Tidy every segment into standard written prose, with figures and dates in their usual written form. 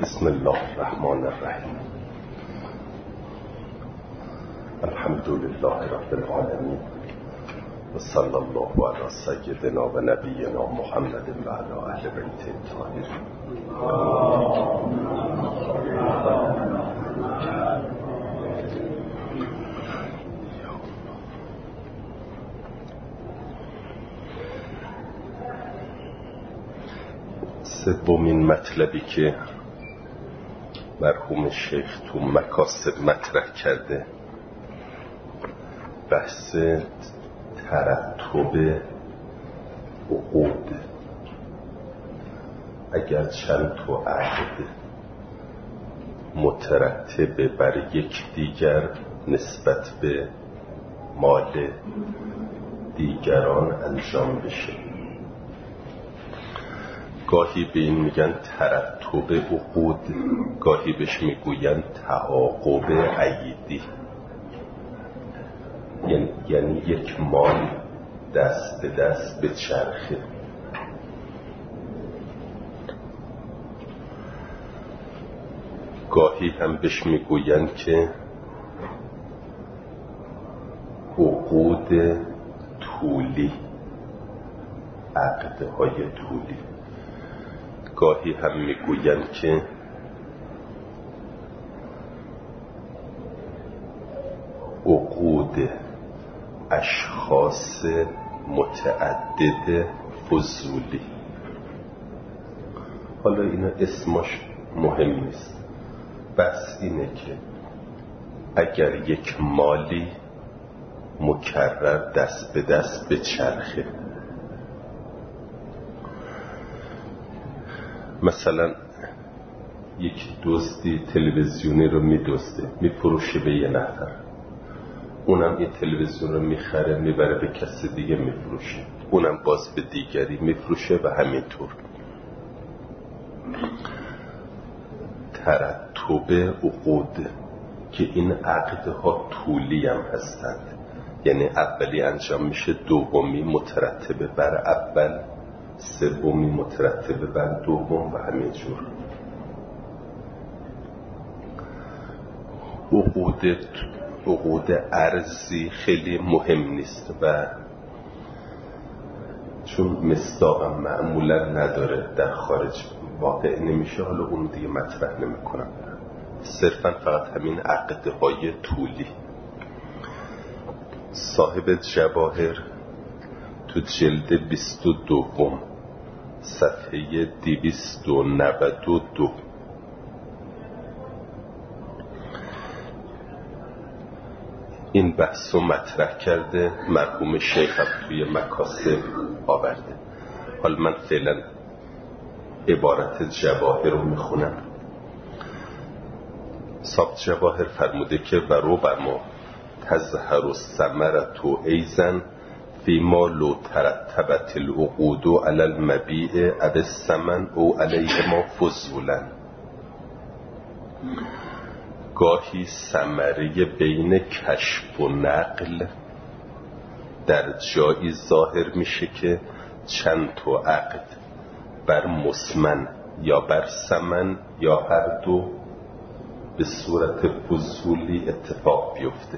بسم الله الرحمن الرحیم. الحمد لله رب العالمین و صلی الله علی سیدنا و نبینا محمد و علی اهل بیت الطاهرین. سومین مطلبی که مرحوم شیخ تو مکاسب مطرح کرده بحث ترتب عقود. اگر چند تا عقد مترتب بر یکدیگر نسبت به مال دیگران انجام بشه، گاهی به این میگن ترتب عقود، گاهی بهش میگوین تعاقب عیدی، یعنی یک مال دست به دست به چرخه. گاهی هم بهش میگوین که عقود طولی، عقدهای طولی. گاهی هم میگوین که عقود اشخاص متعدد فضولی. حالا اینا اسمش مهم نیست، بس اینه که اگر یک مالی مکرر دست به دست به چرخه، مثلا یک دزدی تلویزیونی رو میدزده میفروشه به یه نفر، اونم این تلویزیون رو میخره میبره به کسی دیگه میفروشه، اونم باز به دیگری میفروشه و همینطور. ترتب عقود که این عقدها طولی هم هستند، یعنی اولی انجام میشه، دومی مترتب بر اول، سومی مترتب بر دوم و همینجور. عقود ارزی خیلی مهم نیست و چون مصداقم معمولا نداره در خارج واقع نمیشه، حالا اون دیگه مطرح نمیکنم، صرفا فقط همین عقدهای طولی. صاحب جواهر تو جلد 22 صفحه 292 این بحث رو مطرح کرده، مرحوم شیخ هم توی مکاسب آورده. حالا من فعلا عبارت جواهر رو میخونم. صاحب جواهر فرموده که ورو بر ما تظهر الثمرة ایزن فیما لو ترتبت العقود علی المبیع او الثمن او علیهما فضولا. گاهی ثمره بین کشف و نقل در جایی ظاهر میشه که چند تا عقد بر مسمن یا بر ثمن یا هر دو به صورت فضولی اتفاق بیفته.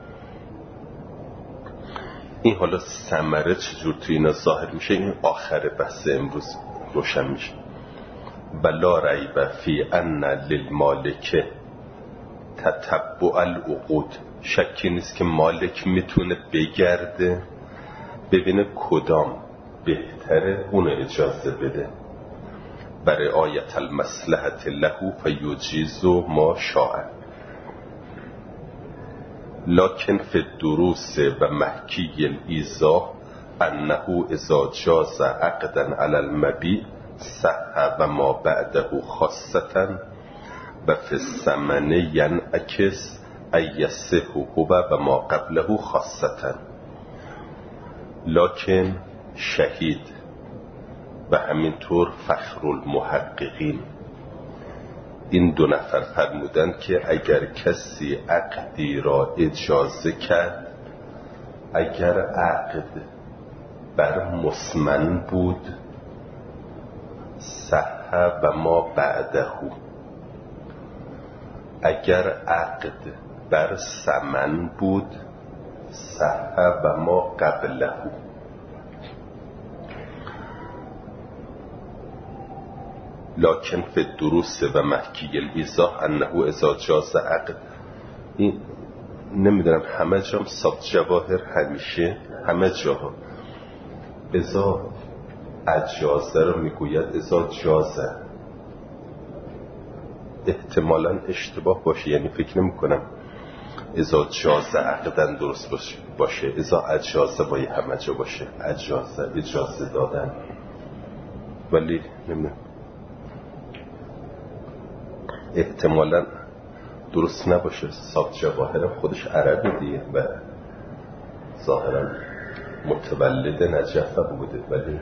این حالا ثمره چجور توی اینا ظاهر میشه، این آخر بحث امروز روشن میشه. بلا ریب فی ان للمالک تتبع العقود. شکی نیست که مالک میتونه بگرده ببینه کدام بهتره اون اجازه بده. برای آیت المصلحت له فیجیز ما شاء. لکن فی الدروس و محکی الایضاح انه اذا جاز عقدا علی المبیع صح و ما بعده خاصة و فی الثمن ینعکس ایصح هو و ما قبله خاصة. لکن شهید و همینطور فخر المحققین این دو نفر فرمودند که اگر کسی عقدی را اجازه کرد، اگر عقد بر مسمن بود صح و ما بعده، اگر عقد بر ثمن بود صح و ما قبله، لکن فی الدروس و محکی الایضاح انه اذا جاز عقد. این نمیدونم همه جام صاحب جواهر همیشه همه جاها اذا اجازه رو میگوید اذا جازه، احتمالاً اشتباه باشه، یعنی فکر نمی کنم اذا جازه عقدن درست باشه، اذا اجازه باید همه جا باشه، اجازه دادن، ولی نمیدونم احتمالاً درست نباشه. صاحب جواهر خودش عربی دیگه و ظاهراً متولد نجف بوده، ولی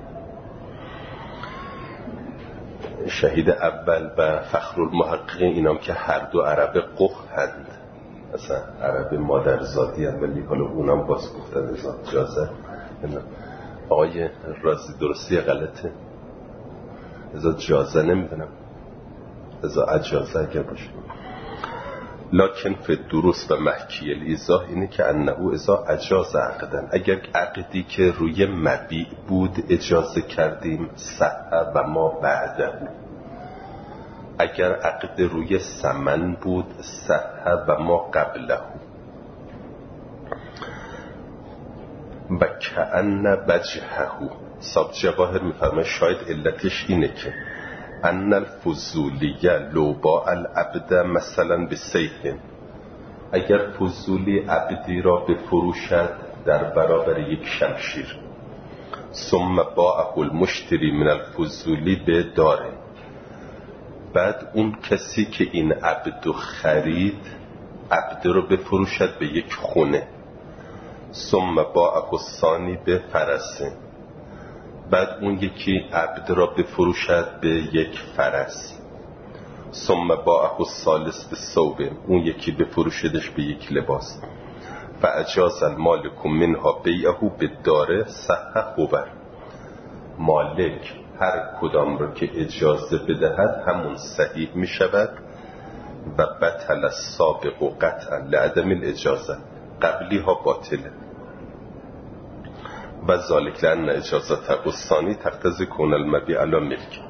شهید اول و فخر المحققین اینام که هر دو عرب قح هند، اصلا عرب مادرزادی هند، ولی حالا اونام باز گفتن ازا جازه. آقای رازی درستی غلطه، ازا جازه نمیدونم، ازا اجازه اگر باشه. لکن فی الدروس و محکی الایضاح اینه که انه ازا اجاز عقدن، اگر عقدی که روی مبیع بود اجازه کردیم صح و ما بعده، اگر عقد روی ثمن بود صح و ما قبله. و کأن وجهه، صاحب جواهر میفرماید شاید علتش اینه که ان الفضولیه لو باع العبد مثلا بسیف، اگر فضولی عبدی را بفروشد در برابر یک شمشیر، ثم باعه المشتری من الفضولی به داره، بعد اون کسی که این عبد خرید عبد رو بفروشد به یک خونه، ثم باعه الثانی به فرسه، بعد اون یکی عبد را بفروشد به یک فرس، ثم باعه الثالث به ثوب، اون یکی بفروشدش به یک لباس، فاجاز المالک منها بیعه بالدار صح خوبر، مالک هر کدام را که اجازه بدهد همون صحیح می شود و بطل السابق و قطعا لعدم الاجازه، قبلی ها باطله. و ذالک لأن اجازت الثانی تقتضی کون المبیع علی ملک.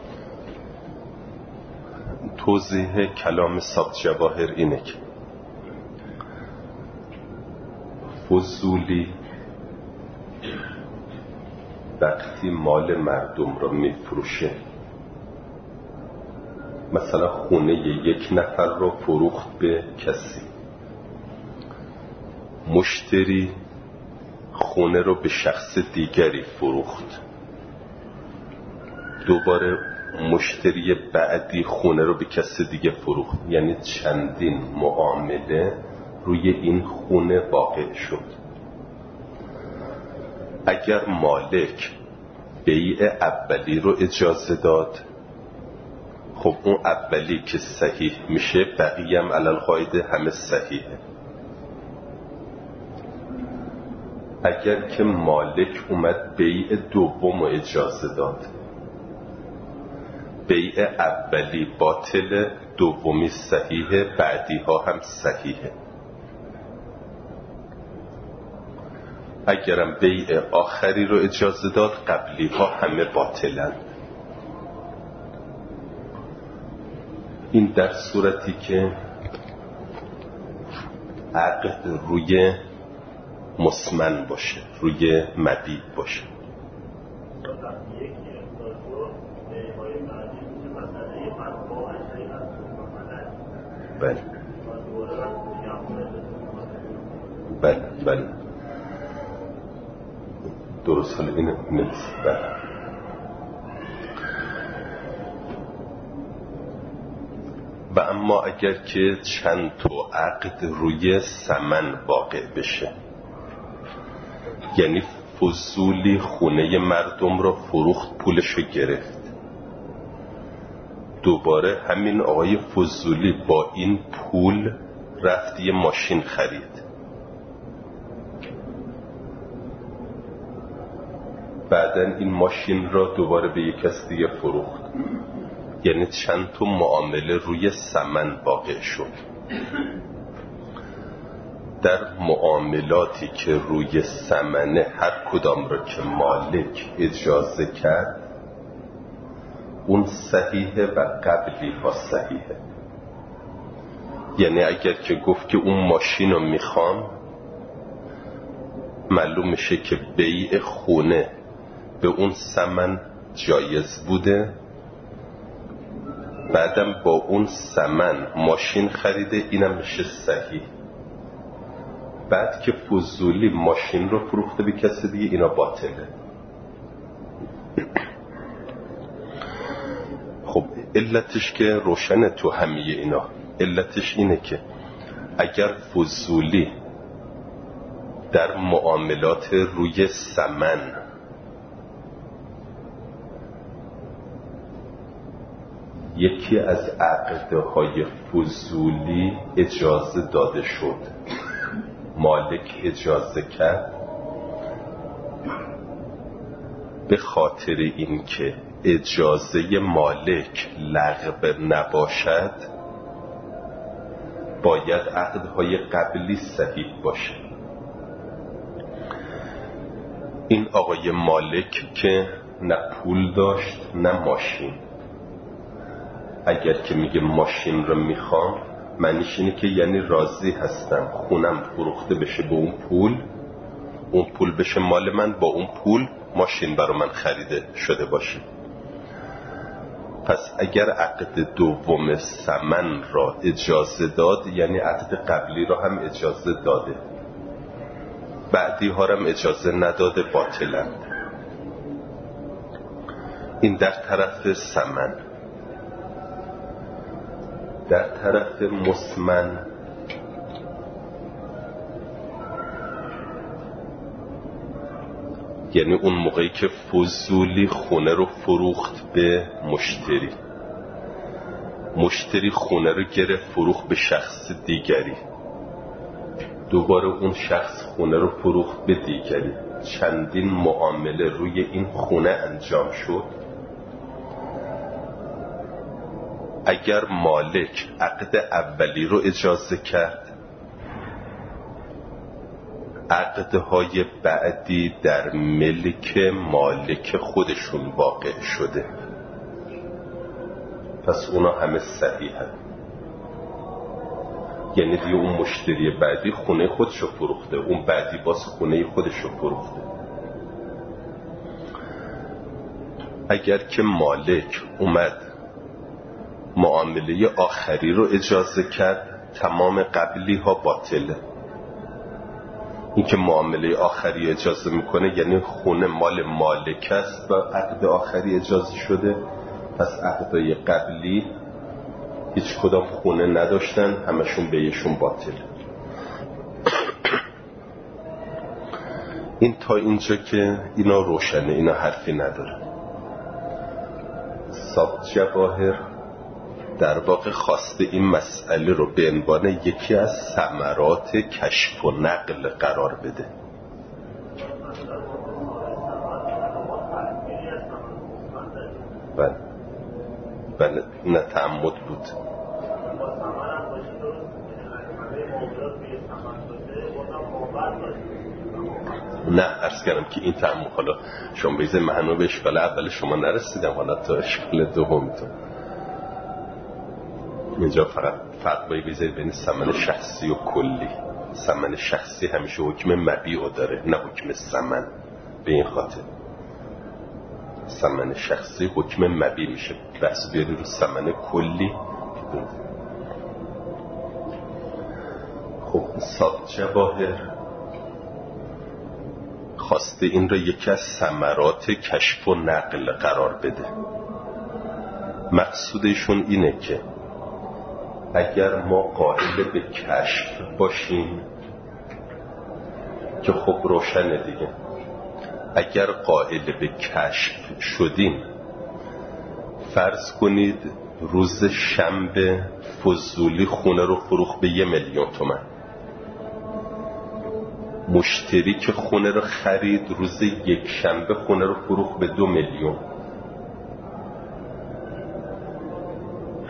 توضیح کلام صاحب جواهر اینه که فضولی وقتی مال مردم را میفروشه، مثلا خونه یک نفر رو فروخت به کسی، مشتری خونه رو به شخص دیگری فروخت، دوباره مشتری بعدی خونه رو به کس دیگه فروخت، یعنی چندین معامله روی این خونه واقع شد. اگر مالک بیع اولی رو اجازه داد، خب اون اولی که صحیح میشه بقیه هم علی القاعده همه صحیحه. اگر که مالک اومد بیع دوم رو اجازه داد، بیع اولی باطل، دومی صحیحه، بعدی ها هم صحیحه. اگرم بیع آخری رو اجازه داد قبلی ها همه باطلن. این در صورتی که عقد روی مسمن باشه، روی مبیع باشه. بله بله بله درست، حالا اینه نویسید. بله و اما اگر که چند تا عقد روی ثمن واقع بشه، یعنی فضولی خونه مردم را فروخت پولشو گرفت، دوباره همین آقای فضولی با این پول رفت یه ماشین خرید، بعدن این ماشین را دوباره به یک کس دیگه فروخت، یعنی چند تا معامله روی ثمن واقع شد. در معاملاتی که روی ثمنه هر کدام رو که مالک اجازه کرد اون صحیحه و قبلی ها صحیحه. یعنی اگر که گفت که اون ماشین رو میخوام، معلوم میشه که بیع خونه به اون ثمن جایز بوده، بعدم با اون ثمن ماشین خریده، اینم میشه صحیح. بعد که فضولی ماشین رو فروخته به کسی دیگه، اینا باطله. خب علتش که روشنه تو همه اینا. علتش اینه که اگر فضولی در معاملات روی ثمن یکی از عقده های فضولی اجازه داده شد، مالک اجازه کرد، به خاطر اینکه اجازه مالک لغو نباشد باید عقدهای قبلی صحیح باشه. این آقای مالک که نه پول داشت نه ماشین، اگر که میگه ماشین رو میخوام، معنیش اینه که یعنی راضی هستم خونم فروخته بشه به اون پول بشه مال من، با اون پول ماشین برای من خریده شده باشه. پس اگر عقد دوم ثمن را اجازه داد، یعنی عقد قبلی را هم اجازه داده، بعدی ها هم اجازه نداده، باطلند. این در طرف ثمن. در طرف مثمن یعنی اون موقعی که فضولی خونه رو فروخت به مشتری خونه رو گرفت فروخت به شخص دیگری، دوباره اون شخص خونه رو فروخت به دیگری، چندین معامله روی این خونه انجام شد. اگر مالک عقد اولی رو اجازه کرد، عقدهای بعدی در ملک مالک خودشون واقع شده، پس اونا همه صحیحن. یعنی دیگه اون مشتری بعدی خونه خودشو فروخته، اون بعدی باز خونه خودشو فروخته. اگر که مالک اومد معامله آخری رو اجازه کرد، تمام قبلی ها باطله. این که معامله آخری اجازه میکنه یعنی خونه مال مالک است و عقد آخری اجازه شده، پس عقدای قبلی هیچ کدام خونه نداشتن، همشون بیشون باطله. این تا اینجا که اینا روشنه، اینا حرفی نداره. صاحب جواهر در واقع خواسته این مسئله رو به عنوان یکی از ثمرات کشف و نقل قرار بده. بله نه تعمد بود. نه عرض کردم که این تعمد حالا شما بیزه معنی به اشکال اول شما نرسیدم، حالا تا اشکال دومتون. اینجا فقط فرق بذارید بین ثمن شخصی و کلی. ثمن شخصی همیشه حکم مبیع داره، نه حکم ثمن. به این خاطر ثمن شخصی حکم مبیع میشه، بحث بیاری رو ثمن کلی. خب صاحب جواهر خواسته این را یکی از ثمرات کشف و نقل قرار بده. مقصودشون اینه که اگر ما قائل به کشف باشیم، که خب روشنه دیگه، اگر قائل به کشف شدیم، فرض کنید روز شنبه فضولی خونه رو فروخت به 1,000,000 تومان. مشتری که خونه رو خرید روز یک شنبه خونه رو فروخت به 2,000,000.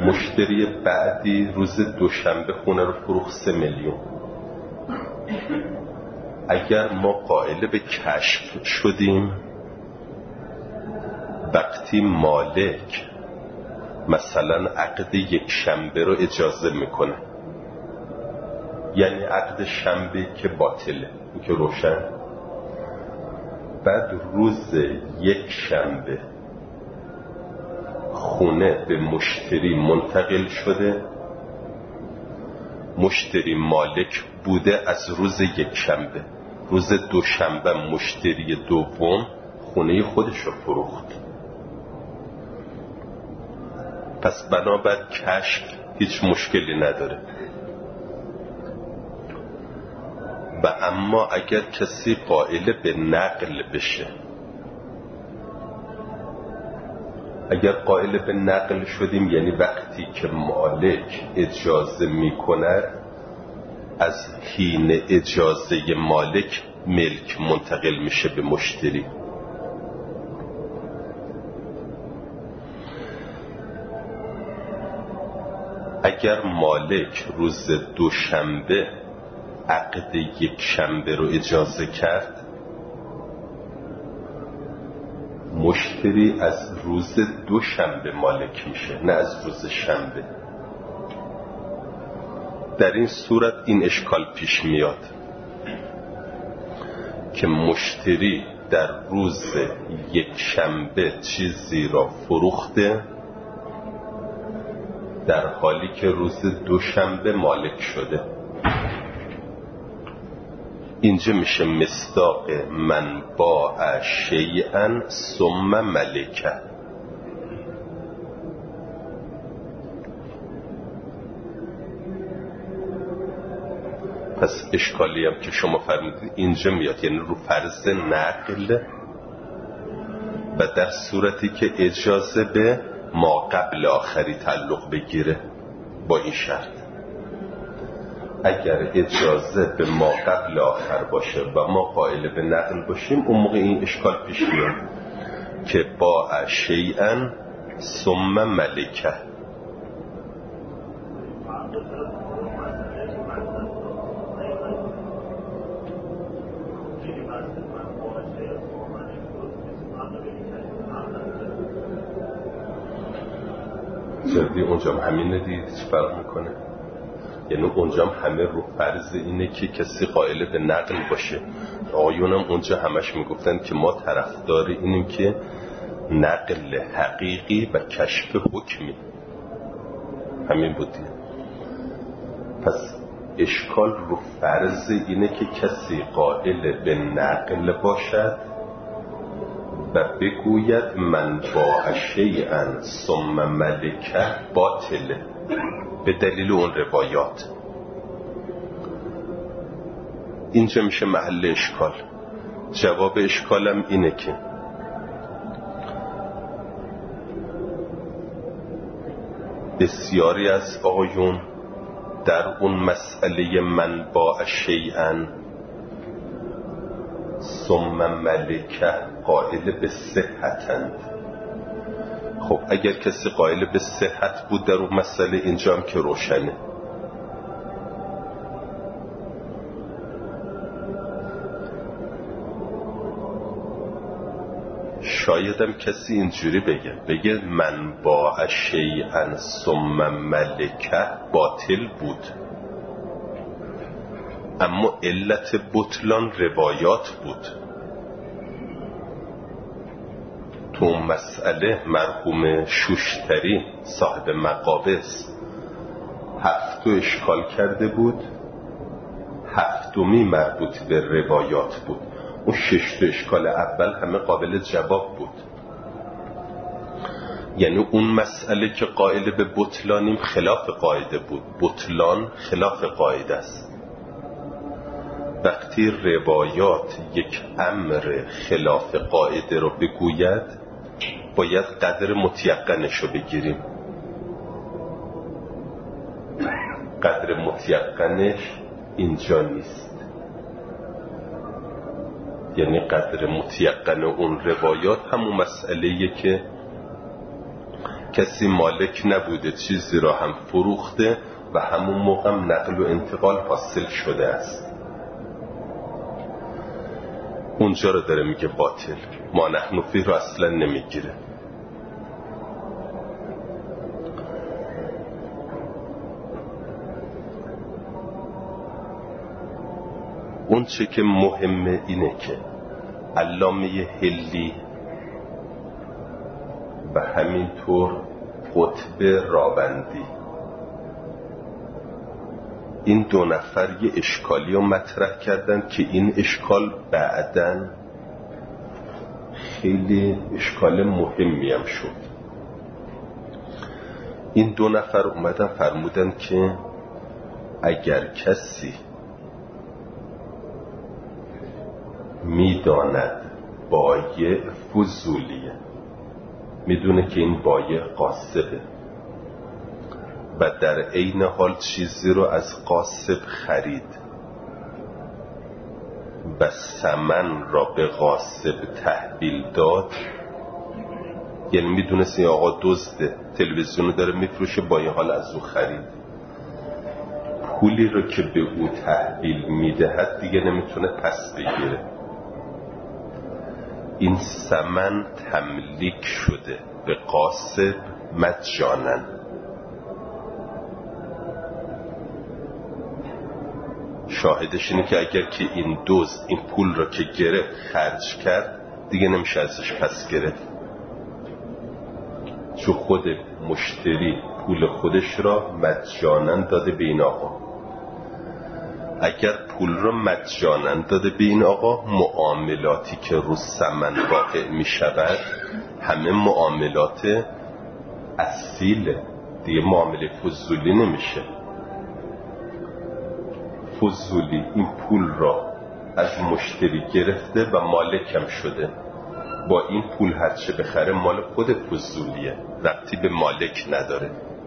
مشتری بعدی روز دوشنبه خونه رو فروخت 3 میلیون. اگر ما قائل به کشف شدیم وقتی مالک مثلا عقد یک شنبه رو اجازه میکنه، یعنی عقد شنبه که باطله، این که روشن، بعد روز یک شنبه خونه به مشتری منتقل شده، مشتری مالک بوده از روز یک شنبه، روز دوشنبه مشتری دوم خونه خودش رو فروخت. پس بنابر کشف هیچ مشکلی نداره. و اما اگر کسی قائل به نقل بشه، اگر قائل به نقل شدیم یعنی وقتی که مالک اجازه میکند از حین اجازه مالک ملک منتقل میشه به مشتری. اگر مالک روز دوشنبه عقد یک شنبه رو اجازه کرد، مشتری از روز دوشنبه مالک میشه، نه از روز شنبه. در این صورت این اشکال پیش میاد که مشتری در روز یک شنبه چیزی را فروخته در حالی که روز دوشنبه مالک شده. اینجا میشه مصداق من باع شیئا ثم ملکه. پس اشکالی هم که شما فرمودید اینجا میاد، یعنی رو فرض نقل و در صورتی که اجازه به ما قبل آخری تعلق بگیره. با این شرط اگر اجازه به ما قبل آخر باشه و ما قائل به نقل باشیم، اون موقع این اشکال پیش میاد که باع شیئا ثم ملکه. جدی اونجا همینه دید چه فرق میکنه؟ یعنی اونجا همه رو فرض اینه که کسی قائل به نقل باشه. آقایونم اونجا همش میگفتن که ما طرفدار اینیم که نقل حقیقی و کشف حکمی. همین بودی. پس اشکال رو فرض اینه که کسی قائل به نقل باشد و بگوید من باع شیئا ثم ملکه باطله به دلیل اون روایات. اینجا میشه محل اشکال. جواب اشکالم اینه که بسیاری از آقایون در اون مسئله من باع شیئا ثم ملکه قائل به صحتند. خب اگر کسی قائل به صحت بود در اون مسئله، اینجا هم که روشنه. شایدم کسی اینجوری بگه من باع شیئا ثم ملکه باطل بود، اما علت بطلان روایات بود. تو مسئله مرحوم شوشتری صاحب مقابس 7 اشکال کرده بود، 7 مربوط به روایات بود. اون 6 اشکال اول همه قابل جواب بود. یعنی اون مسئله که قائل به بطلانیم خلاف قاعده بود. بطلان خلاف قاعده است. وقتی روایات یک امر خلاف قاعده رو بگوید، باید قدر متیقنش رو بگیریم. قدر متیقنش اینجا نیست. یعنی قدر متیقن اون روایات همون مسئله‌ایه که کسی مالک نبوده چیزی را هم فروخته و همون موقع نقل و انتقال حاصل شده است. اونجا رو داره میگه باطل، ما نحن فیه رو اصلا نمیگیره. اون چه که مهمه اینه که علامه حلی و همینطور قطب راوندی این دو نفر یه اشکالی رو مطرح کردن که این اشکال بعداً خیلی اشکال مهمی هم شد. این دو نفر اومدن فرمودن که اگر کسی میداند بایع فضولیه، میدونه که این بایع قاصبه و در عین حال چیزی رو از قاصب خرید و ثمن را به قاصب تحویل داد، یعنی میدونست این آقا دزده، تلویزیون رو داره میفروشه، با این حال از او خرید، پولی رو که به او تحویل میدهد دیگه نمیتونه پس بگیره. این ثمن تملیک شده به قاصب مجانن. شاهدش اینه که اگر که این دزد این پول را که گرفت خرج کرد دیگه نمیشه ازش پس گرفت، چون خود مشتری پول خودش را مجانا داده به این آقا. اگر پول را مجانا داده به این آقا، معاملاتی که رو ثمن واقع می شود همه معاملات اصیله دیگه، معامله فضولی نمیشه. فضولی این پول را از مشتری گرفته و مالکم شده، با این پول هرچه بخره مال خود فضولیه، ربطی به مالک نداره.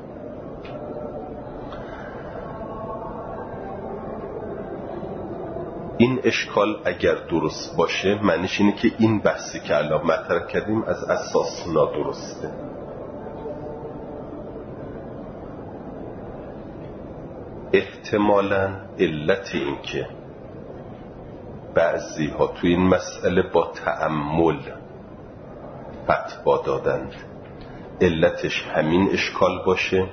این اشکال اگر درست باشه معنیش اینه که این بحثی که الان مطرح کردیم از اساس نادرسته. احتمالاً علت این که بعضی ها توی این مسئله با تأمل فتوا دادند، علتش همین اشکال باشه.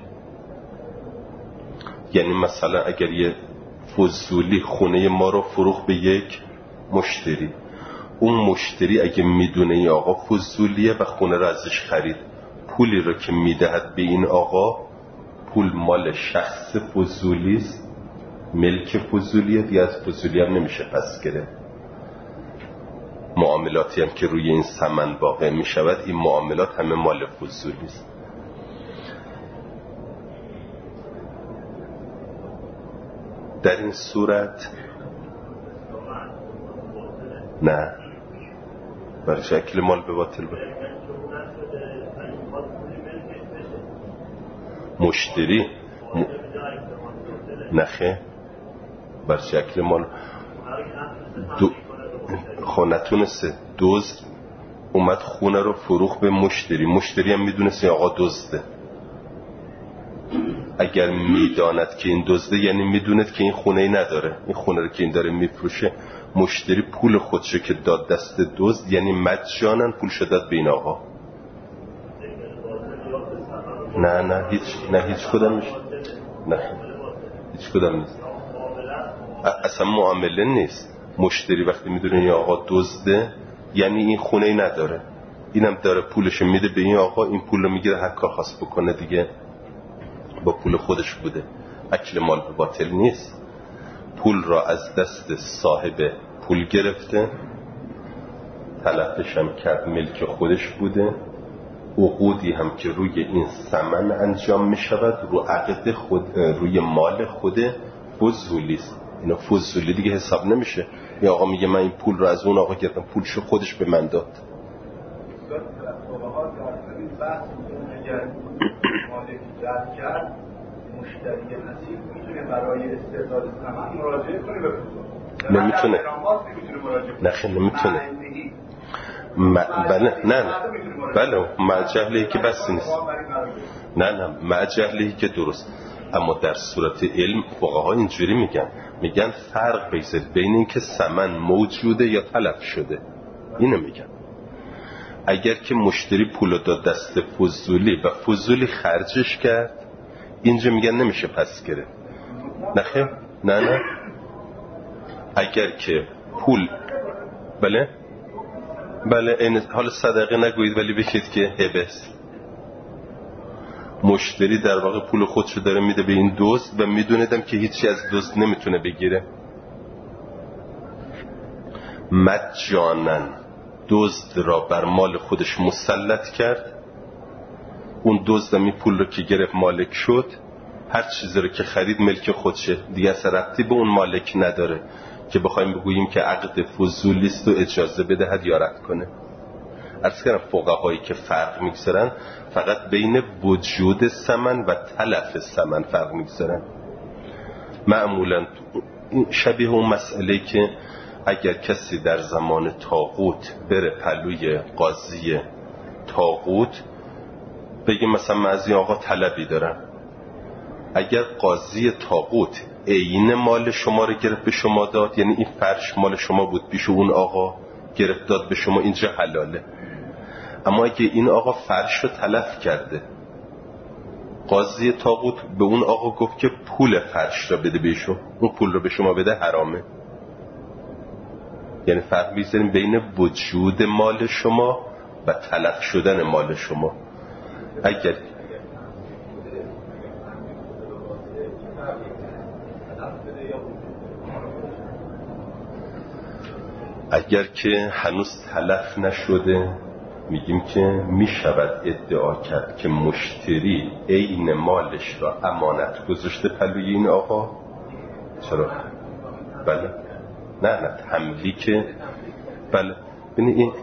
یعنی مثلا اگر یه فضولی خونه ما رو فروخت به یک مشتری، اون مشتری اگه میدونه این آقا فضولیه و خونه رو ازش خرید، پولی رو که میدهد به این آقا پول مال شخص فضولیست، ملک فضولیه، دیگه از فضولی هم نمیشه پس گرفت. معاملاتی هم که روی این ثمن واقع میشود این معاملات همه مال فضولیست. در این صورت نه، برای شکل مال به باطل مشتری نخه بر شکل مال نتونسته. دزد اومد خونه رو فروخت به مشتری، مشتری هم میدونست آقا دزده. اگر میداند که این دزده یعنی میدوند که این خونه ای نداره، این خونه رو که این داره میفروشه، مشتری پول خودشو که داد دست دزد یعنی مجانا پول شداد به این آقا. نه هیچ کدام نیست، نه هیچ کدام نیست، اصلا معامله نیست. مشتری وقتی میدونه این آقا دزده یعنی این خونه ای نداره، اینم داره پولشو میده به این آقا، این پول رو میگیره هر کار خواست بکنه دیگه با پول خودش بوده. اکل مال به باطل نیست، پول را از دست صاحب پول گرفته، تلفش هم کرد، ملک خودش بوده. عقودی هم که روی این ثمن انجام می شود رو عقد خود، روی مال خود فضولی است. اینا فضولی دیگه حساب نمیشه. یه آقا میگه من این پول رو از اون آقا گرفتم، پولشو خودش به من داد. مشتری نصیب میتونه برای استرداد ثمن مراجعه کنه به فضول؟ نمیتونه. نه نمیتونه. بله مع جهلی که بس نیست. نه مع جهلی که درست، اما در صورت علم فقها اینجوری میگن فرق بگذارید بین این که ثمن موجوده یا تلف شده. اینو میگن. اگر که مشتری پولو داد دست فضولی و فضولی خرجش کرد، اینجا میگن نمیشه پس گرفت. نخیر، نه اگر که پول بله این حالا صدقه نگویید ولی بگید که هبه است. مشتری در واقع پول خودشو داره میده به این دزد و میدونیدم که هیچی از دزد نمیتونه بگیره. مجانن دزد را بر مال خودش مسلط کرد. اون دزد این پول رو که گرفت مالک شد، هر چیزی رو که خرید ملک خودشه، دیگه اصلا ربطی به اون مالک نداره که بخوایم بگوییم که عقد فضولیست و اجازه بدهد یا رد کنه. عرض کردم فقهایی که فرق میگذارن فقط بین وجود ثمن و تلف ثمن فرق میگذارن. معمولا شبیه اون مسئله که اگر کسی در زمان طاغوت بره پلوی قاضی طاغوت بگه مثلا من از این آقا طلبی دارم، اگر قاضی طاغوت عین مال شما رو گرفت به شما داد، یعنی این فرش مال شما بود پیش اون آقا گرفت داد به شما، اینجا حلاله. اما اگه این آقا فرش رو تلف کرده، قاضی طاغوت به اون آقا گفت که پول فرش رو بده بهشون، اون پول رو به شما بده، حرامه. یعنی فرق می‌ذاریم بین وجود مال شما و تلف شدن مال شما. اگر که هنوز تلف نشده میگیم که میشود ادعا کرد که مشتری عین مالش را امانت گذاشته پلوی این آقا. چرا؟ بله نه تملیک. بله ببینید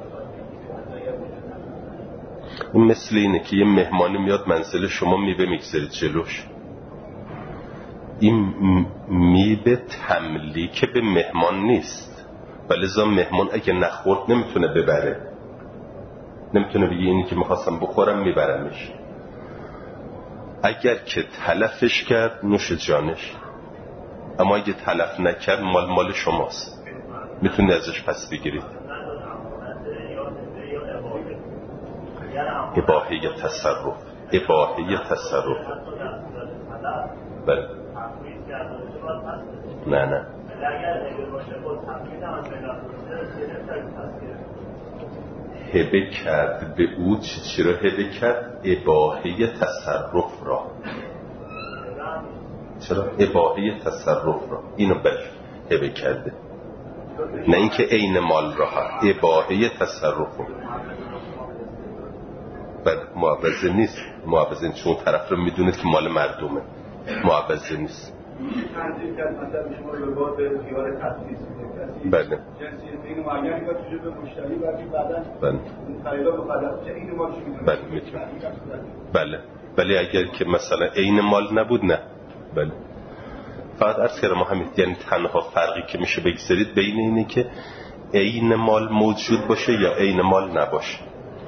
این مثل اینه که یه مهمانی میاد منزل شما، میوه میگذارید جلوش. این میوه تملیک به مهمان نیست، ولذا مهمان اگه نخورد نمیتونه ببره، نمیتونه بگه اینی که میخواستم بخورم میبرمش. اگر که تلفش کرد نوش جانش، اما اگه تلف نکرد مال شماست، میتونی ازش پس بگیرید. اباحه تصرف. بله نه هبه کرد به او. چی را هبه کرد؟ اباحه تصرف را. چرا؟ اباحه تصرف را اینو بهش هبه کرده، نه اینکه عین مال را. اباحه تصرف را بعد معوضه نیست. معوضه چون طرف رو میدونید که مال مردمه، معوضه نیست. تنظیم کرد مثلا شما رو با به خیار تدریس کسی بله جنسی این معینی باید چجور به مشتری باید بعداً اون خریدار به خریدار این مالش میدونه. بله میتونه. بله اگر که مثلا عین مال نبود نه. بله فقط عرض کردم همین، یعنی تنها فرقی که میشه بگذارید بین اینه که عین مال موجود باشه یا عین مال نباشه.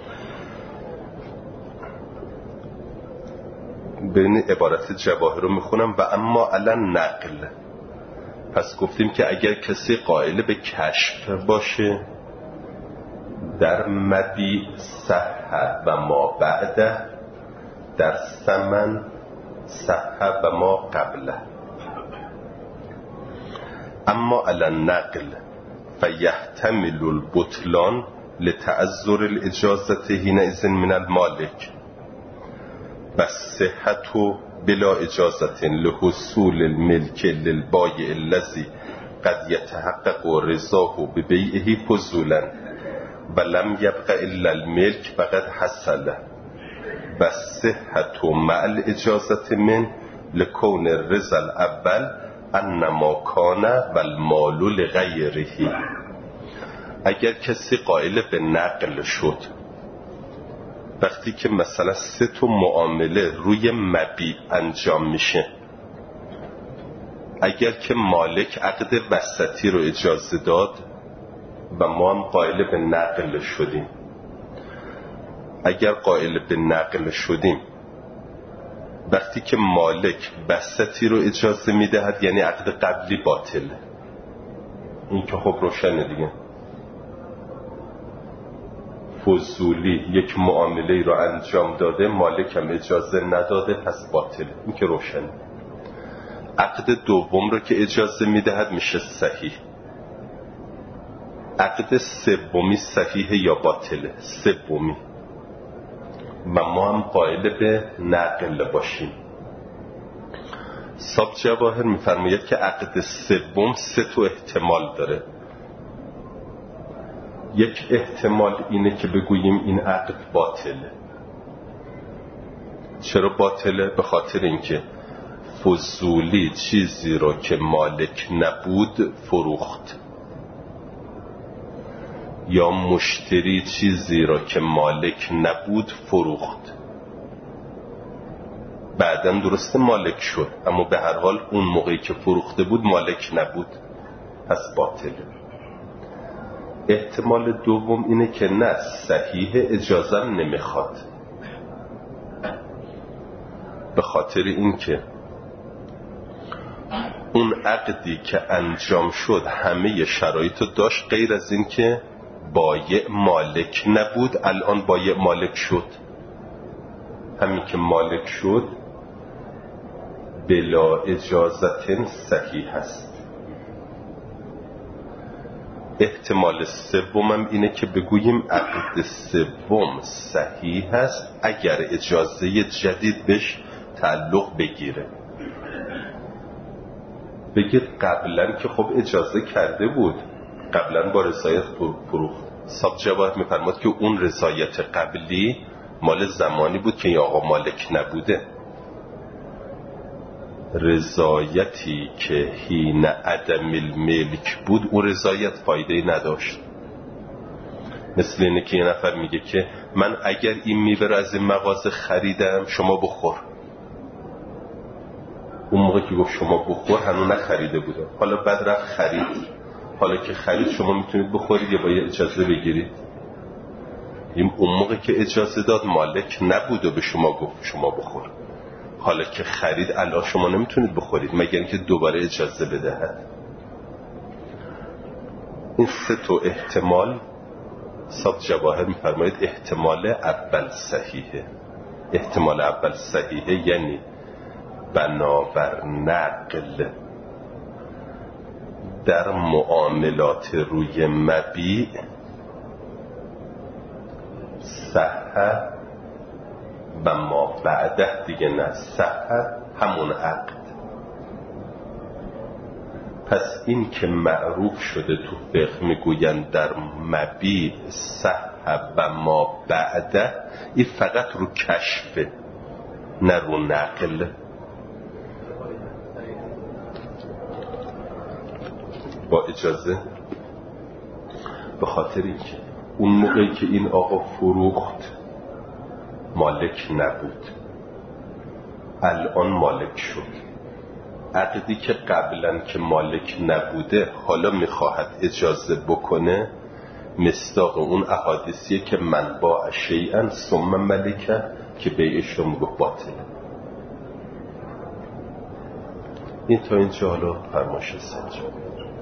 بین عبارت جواهر رو میخونم. و اما علن نقل، پس گفتیم که اگر کسی قائل به کشف باشه در مبیع صح و ما بعده، در ثمن صح و ما قبله. اما علن نقل فیحتمل البطلان لتعذر الاجازت حینئذ من المالک و صحت بلا اجازت لحصول الملک للبایع الذی قد یتحقق رضاه ببیعه فضولا و لم یبق الا الملک فقد حصل و صحت مع الاجازت من لکون الرضا الاول انما کان و المال لغیره. اگر کسی قائل به نقل شد وقتی که مثلا 3 معامله روی مبیع انجام میشه، اگر که مالک عقد وسطی رو اجازه داد و ما هم قائل به نقل شدیم، اگر قائل به نقل شدیم وقتی که مالک بسطی رو اجازه میدهد یعنی عقد قبلی باطله. این که خب روشنه دیگه. فضولی یک معامله رو انجام داده، مالک هم اجازه نداده، پس باطله. این که روشنه. عقد دوم رو که اجازه میدهد میشه صحیح. عقد سومی صحیحه یا باطله؟ سومی. و ما هم قائل به نقل باشیم. صاحب جواهر میفرماید که عقد سوم 3 احتمال داره. یک احتمال اینه که بگوییم این عقد باطله. چرا باطله؟ به خاطر اینکه فضولی چیزی رو که مالک نبود فروخت، یا مشتری چیزی را که مالک نبود فروخت. بعداً درسته مالک شد، اما به هر حال اون موقعی که فروخته بود مالک نبود، پس باطله. احتمال دوم اینه که نه صحیح، اجازه نمیخواد. به خاطر اینکه اون عقدی که انجام شد همه شرایطو داشت غیر از این که بایع مالک نبود، الان بایع مالک شد. همین که مالک شد بلا اجازت صحیح هست. احتمال سومم اینه که بگوییم عقد سوم صحیح هست اگر اجازه جدید بهش تعلق بگیره. بگید قبلا که خب اجازه کرده بود، قبلا با رضایت فروخت. صاحب جواهر میفرماد که اون رضایت قبلی مال زمانی بود که این آقا مالک نبوده. رضایتی که حین عدم الملک بود اون رضایت فایده نداشت. مثل اینه که یه نفر میگه که من اگر این میوه از این مغازه خریدم شما بخور. اون موقع که گفت شما بخور هنوز نخریده بودم، حالا بعد رفت خرید. حالا که خرید شما میتونید بخورید یا باید اجازه بگیرید؟ این اون موقع که اجازه داد مالک نبود و به شما گفت شما بخور. حالا که خرید الان شما نمیتونید بخورید مگر اینکه دوباره اجازه بدهد. این 3 احتمال صاحب جواهر میفرماید احتمال اول صحیحه. احتمال اول صحیحه یعنی بنابر نقل در معاملات روی مبیع صحه و ما بعده دیگه نه، صحه همون عقد. پس این که معروف شده تو فقه میگویند در مبیع صحه و ما بعده، این فقط رو کشفه نه رو نقل. با اجازه، به خاطر اینکه اون موقعی که این آقا فروخت مالک نبود، الان مالک شد. عقدی که قبلا که مالک نبوده حالا میخواهد اجازه بکنه، مصداق اون احادیثیه که من باع شیئا ثم ملکه که بیعش رو میگفت باطله. این تا اینجا حالا فرمایش سنجا.